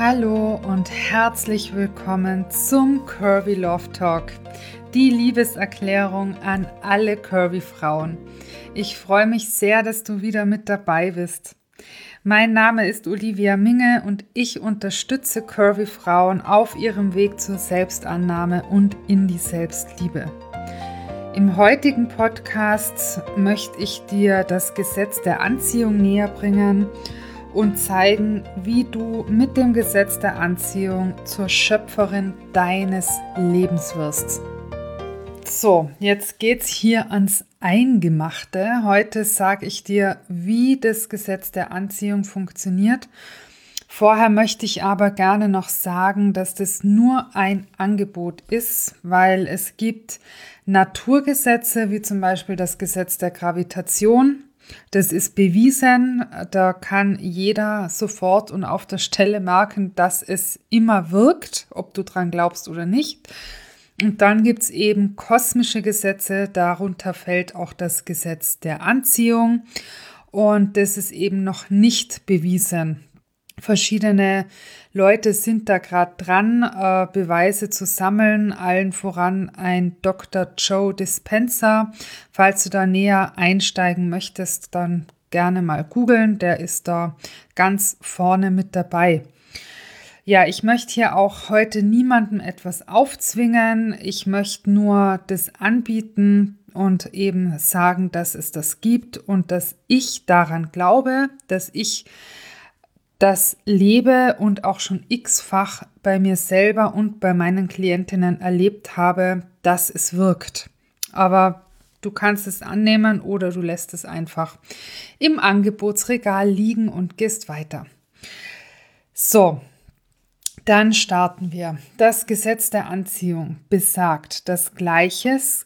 Hallo und herzlich willkommen zum Curvy Love Talk, die Liebeserklärung an alle Curvy Frauen. Ich freue mich sehr, dass du wieder mit dabei bist. Mein Name ist Olivia Minge und ich unterstütze Curvy Frauen auf ihrem Weg zur Selbstannahme und in die Selbstliebe. Im heutigen Podcast möchte ich dir das Gesetz der Anziehung näher bringen und zeigen, wie du mit dem Gesetz der Anziehung zur Schöpferin deines Lebens wirst. So, jetzt geht's hier ans Eingemachte. Heute sage ich dir, wie das Gesetz der Anziehung funktioniert. Vorher möchte ich aber gerne noch sagen, dass das nur ein Angebot ist, weil es gibt Naturgesetze, wie zum Beispiel das Gesetz der Gravitation. Das ist bewiesen, da kann jeder sofort und auf der Stelle merken, dass es immer wirkt, ob du dran glaubst oder nicht. Und dann gibt es eben kosmische Gesetze, darunter fällt auch das Gesetz der Anziehung und das ist eben noch nicht bewiesen. Verschiedene Leute sind da gerade dran, Beweise zu sammeln, allen voran ein Dr. Joe Dispenza. Falls du da näher einsteigen möchtest, dann gerne mal googeln, der ist da ganz vorne mit dabei. Ja, ich möchte hier auch heute niemandem etwas aufzwingen, ich möchte nur das anbieten und eben sagen, dass es das gibt und dass ich daran glaube, dass ich das lebe und auch schon x-fach bei mir selber und bei meinen Klientinnen erlebt habe, dass es wirkt. Aber du kannst es annehmen oder du lässt es einfach im Angebotsregal liegen und gehst weiter. So, dann starten wir. Das Gesetz der Anziehung besagt, dass Gleiches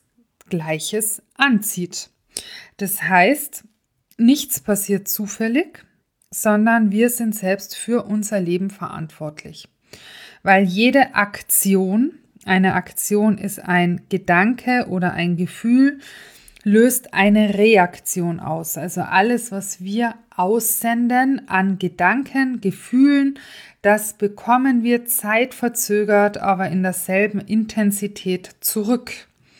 anzieht. Das heißt, nichts passiert zufällig, sondern wir sind selbst für unser Leben verantwortlich. Weil jede Aktion, eine Aktion ist ein Gedanke oder ein Gefühl, löst eine Reaktion aus. Also alles, was wir aussenden an Gedanken, Gefühlen, das bekommen wir zeitverzögert, aber in derselben Intensität zurück.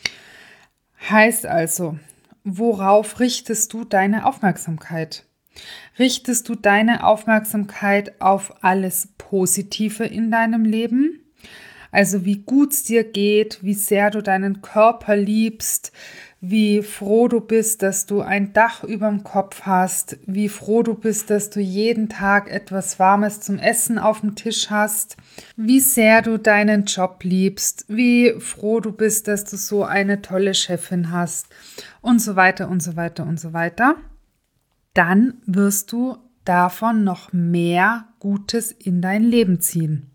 Heißt also, worauf richtest du deine Aufmerksamkeit? Richtest du deine Aufmerksamkeit auf alles Positive in deinem Leben? Also wie gut es dir geht, wie sehr du deinen Körper liebst, wie froh du bist, dass du ein Dach über dem Kopf hast, wie froh du bist, dass du jeden Tag etwas Warmes zum Essen auf dem Tisch hast, wie sehr du deinen Job liebst, wie froh du bist, dass du so eine tolle Chefin hast und so weiter und so weiter und so weiter. Dann wirst du davon noch mehr Gutes in dein Leben ziehen.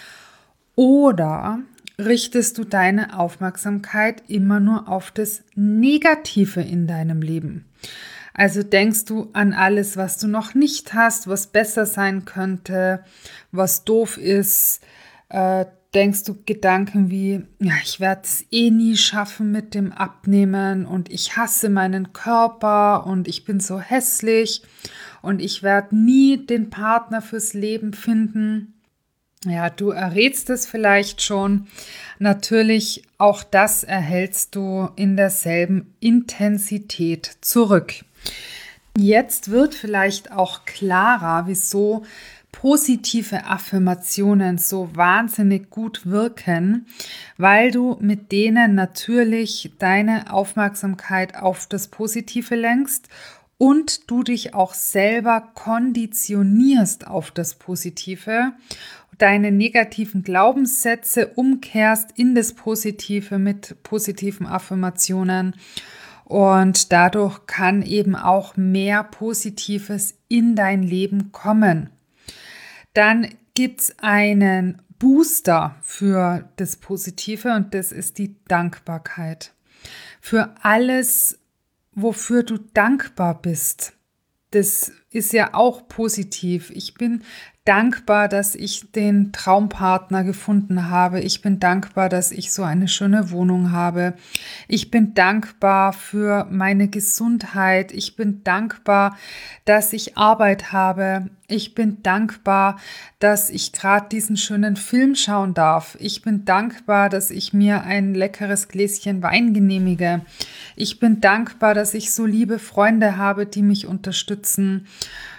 Oder richtest du deine Aufmerksamkeit immer nur auf das Negative in deinem Leben? Also denkst du an alles, was du noch nicht hast, was besser sein könnte, was doof ist, denkst du Gedanken wie, ja, ich werde es eh nie schaffen mit dem Abnehmen und ich hasse meinen Körper und ich bin so hässlich und ich werde nie den Partner fürs Leben finden. Ja, du errätst es vielleicht schon. Natürlich, auch das erhältst du in derselben Intensität zurück. Jetzt wird vielleicht auch klarer, wieso positive Affirmationen so wahnsinnig gut wirken, weil du mit denen natürlich deine Aufmerksamkeit auf das Positive lenkst und du dich auch selber konditionierst auf das Positive, deine negativen Glaubenssätze umkehrst in das Positive mit positiven Affirmationen. Und dadurch kann eben auch mehr Positives in dein Leben kommen. Dann gibt es einen Booster für das Positive und das ist die Dankbarkeit. Für alles, wofür du dankbar bist. Das ist ja auch positiv. Ich bin dankbar, dass ich den Traumpartner gefunden habe. Ich bin dankbar, dass ich so eine schöne Wohnung habe. Ich bin dankbar für meine Gesundheit. Ich bin dankbar, dass ich Arbeit habe. Ich bin dankbar, dass ich gerade diesen schönen Film schauen darf. Ich bin dankbar, dass ich mir ein leckeres Gläschen Wein genehmige. Ich bin dankbar, dass ich so liebe Freunde habe, die mich unterstützen.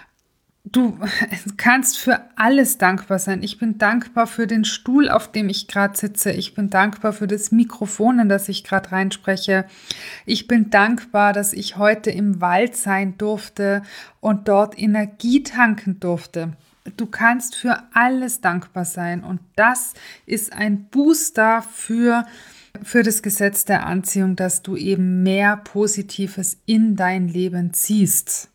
Du kannst für alles dankbar sein. Ich bin dankbar für den Stuhl, auf dem ich gerade sitze. Ich bin dankbar für das Mikrofon, in das ich gerade reinspreche. Ich bin dankbar, dass ich heute im Wald sein durfte und dort Energie tanken durfte. Du kannst für alles dankbar sein und das ist ein Booster für das Gesetz der Anziehung, dass du eben mehr Positives in dein Leben ziehst.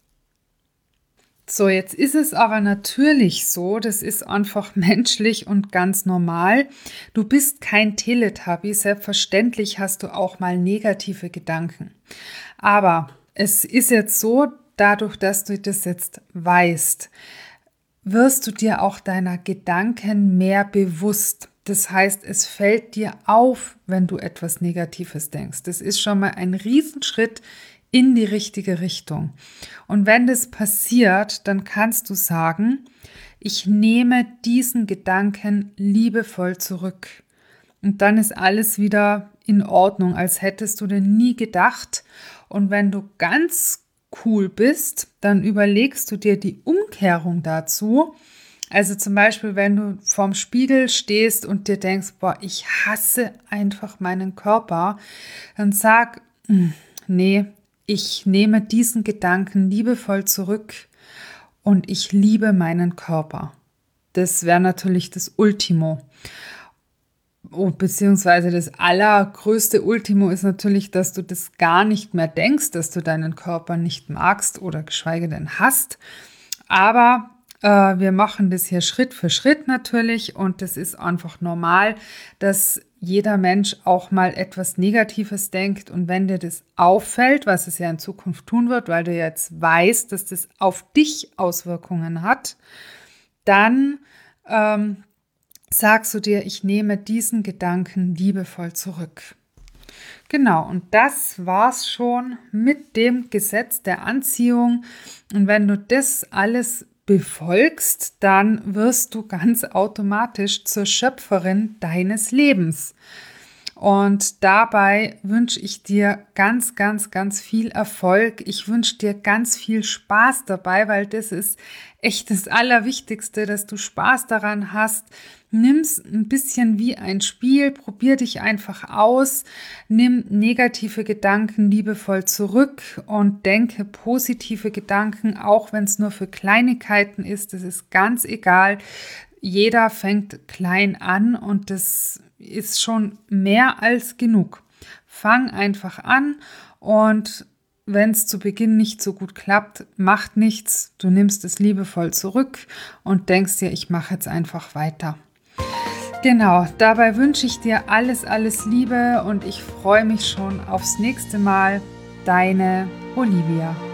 So, jetzt ist es aber natürlich so, das ist einfach menschlich und ganz normal. Du bist kein Teletubby, selbstverständlich hast du auch mal negative Gedanken. Aber es ist jetzt so, dadurch, dass du das jetzt weißt, wirst du dir auch deiner Gedanken mehr bewusst. Das heißt, es fällt dir auf, wenn du etwas Negatives denkst. Das ist schon mal ein Riesenschritt in die richtige Richtung. Und wenn das passiert, dann kannst du sagen, ich nehme diesen Gedanken liebevoll zurück. Und dann ist alles wieder in Ordnung, als hättest du den nie gedacht. Und wenn du ganz cool bist, dann überlegst du dir die Umkehrung dazu. Also zum Beispiel, wenn du vorm Spiegel stehst und dir denkst, boah, ich hasse einfach meinen Körper, dann sag, nee, ich nehme diesen Gedanken liebevoll zurück und ich liebe meinen Körper. Das wäre natürlich das Ultimo. Beziehungsweise das allergrößte Ultimo ist natürlich, dass du das gar nicht mehr denkst, dass du deinen Körper nicht magst oder geschweige denn hast. Aber wir machen das hier Schritt für Schritt natürlich und das ist einfach normal, dass jeder Mensch auch mal etwas Negatives denkt und wenn dir das auffällt, was es ja in Zukunft tun wird, weil du jetzt weißt, dass das auf dich Auswirkungen hat, dann sagst du dir, ich nehme diesen Gedanken liebevoll zurück. Genau, und das war's schon mit dem Gesetz der Anziehung. Und wenn du das alles befolgst, dann wirst du ganz automatisch zur Schöpferin deines Lebens. Und dabei wünsche ich dir ganz, ganz, ganz viel Erfolg. Ich wünsche dir ganz viel Spaß dabei, weil das ist echt das Allerwichtigste, dass du Spaß daran hast. Nimm's ein bisschen wie ein Spiel, probier dich einfach aus, nimm negative Gedanken liebevoll zurück und denke positive Gedanken, auch wenn es nur für Kleinigkeiten ist. Das ist ganz egal. Jeder fängt klein an und das ist schon mehr als genug. Fang einfach an und wenn es zu Beginn nicht so gut klappt, macht nichts. Du nimmst es liebevoll zurück und denkst dir, ich mache jetzt einfach weiter. Genau, dabei wünsche ich dir alles, alles Liebe und ich freue mich schon aufs nächste Mal. Deine Olivia.